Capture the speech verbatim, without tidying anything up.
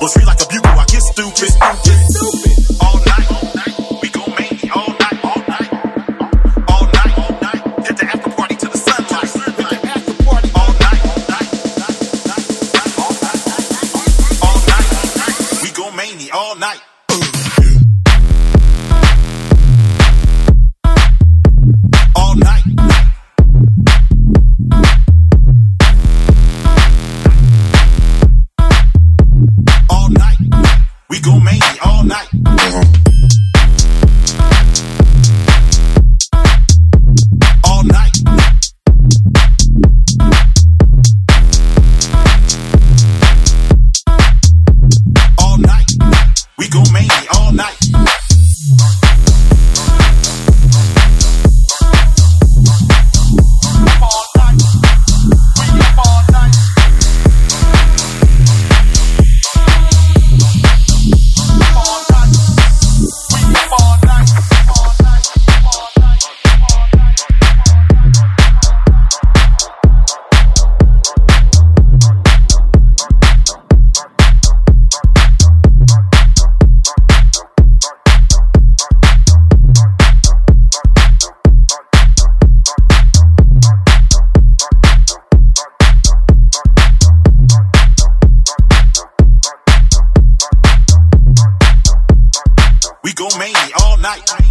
was free like a bugle. I get stupid, get stupid all night. We go mania all night, all night, all night, all night. Hit the after party to the sunlight. Hit the after party all night, all night, all night, all night. We go mania all night. All night. All night. We go mania all night. Uh-huh. All night. All night. We go mania all night. We go mania all night.